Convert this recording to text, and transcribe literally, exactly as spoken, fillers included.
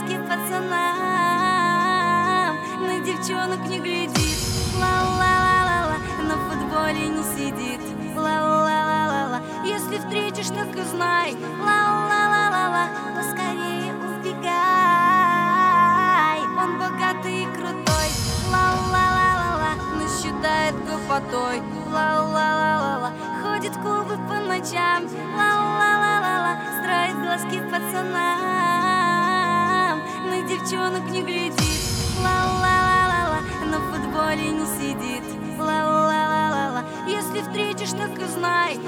глазки пацанам, на девчонок не глядит. Ла-ла-ла-ла-ла, на футболе не сидит. Ла-ла-ла-ла-ла, если встретишь, так и знай. Ла-ла-ла-ла-ла, поскорее убегай. Он богатый и крутой. Ла-ла-ла-ла-ла, но считает глупотой. Ла-ла-ла-ла-ла, ходит в клубы по ночам. Ла-ла-ла-ла-ла, строит глазки пацанам, на девчонок не глядит. Ла-ла-ла-ла-ла, на футболе не сидит. Ла-ла-ла-ла-ла, если встретишь, так и знай.